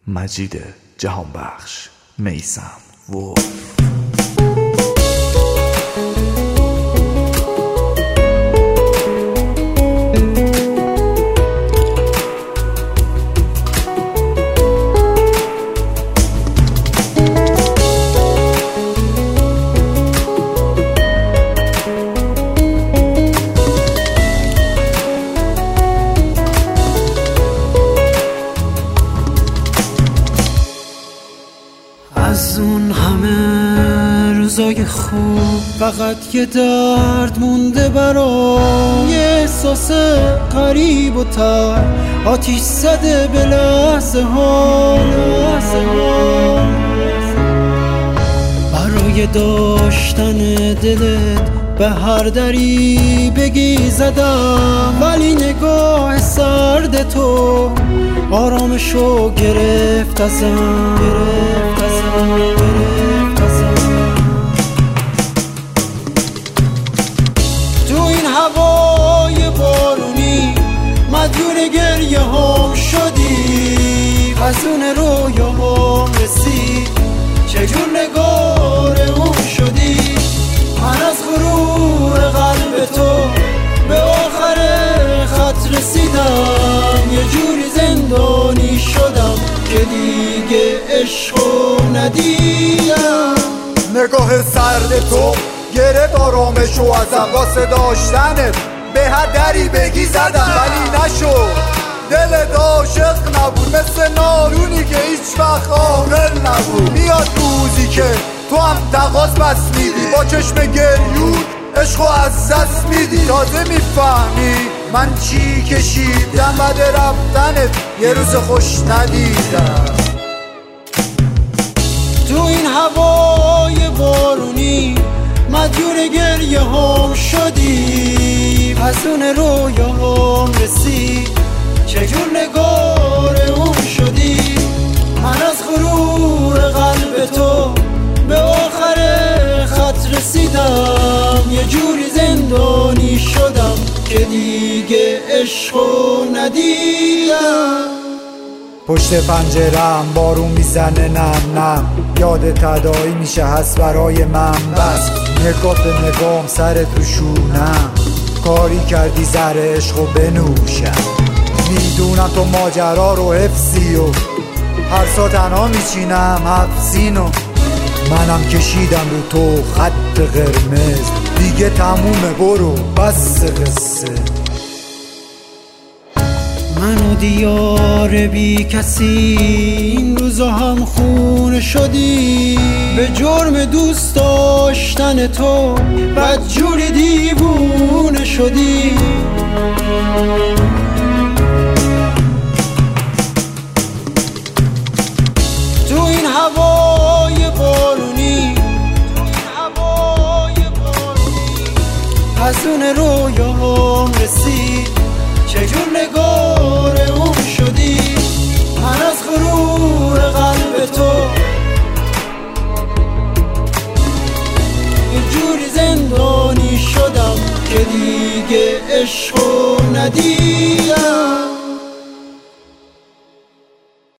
مجید جهانبخش، میثم و از اون همه روزای خوب فقط یه درد مونده برام، یه احساس غریب و تر آتیش زده به لحظه ها. برای داشتن دلت به هر دری بگی زدم، ولی نگاه سرد تو آرامشو گرفت ازم. تو این هوای بارونی مدیون گریه هم شدی، حزون رویاهام رسید چجور نگار اون شدی. من از غرور قلب تو به آخر خط رسیدم، یه جوری زندانی شدم که دیگه عشقو ندیدم. نگاه سرد تو گرفت آرامشو ازم، واسه داشتنت به هر دری بگی زدم، ولی نشد. دلت عاشق نبود، مثل نارونی که هیچ وقت عاقل نبود. میاد روزی که تو هم تقاض بس میدی، با چشم گریون عشقو از دست میدی. تازه میفهمی من چی کشیدم بعد رفتنت، یه روز خوش ندیدم. تو این هوای بارونی مدیون گریه هم شدی، حزون رویاهام رسید چجور نگار اون شدی. من از غرور قلب تو به آخر خط رسیدم، یه جوری زندانی شدم که دیگه عشقو ندیدم. پشت پنجره‌ام بارون میزنه نم نم، یاد تداعی میشه هست برای من. بس نگاه به نگام سر تو شونم، کاری کردی زر عشقو بنوشم. میدونم تو ماجرا رو حفظی و هر سا تنها میچینم حفظینو. منم کشیدم رو تو خط قرمز، دیگه تمومه برو بس قصه. من و دیار بی کسی این روزا هم خونه شدی، به جرم دوست داشتن تو بدجوری دیوونه شدی. تو این هوای بارونی حزون رویاهام رسید چجور نگار اون شدی. من از غرور قلب تو یه جوری زندانی شدم که دیگه عشقو ندیدم.